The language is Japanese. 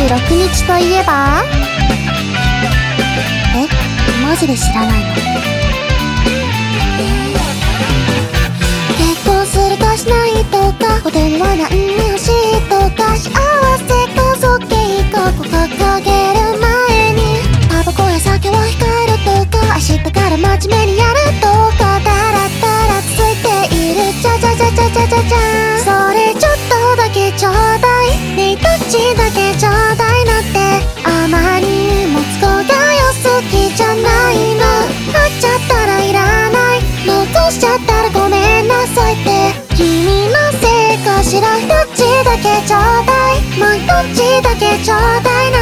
日といえば、マジで知らないの？結婚するかしないとか、ホテルは何に欲しいとか、幸せ家族計画を掲げる前に、タバコや酒を控えるとか、明日から真面目にやるとか、だらだらついている。じゃじゃじゃじゃじゃじゃじゃん。それちょっとだけちょうだい、ねえどっちだけちょうだいなって、あまりにも都合が良すぎじゃないの？買っちゃったらいらない、残しちゃったらごめんなさいって、君のせいかしら。どっちだけちょうだい、もうどっちだけちょうだいな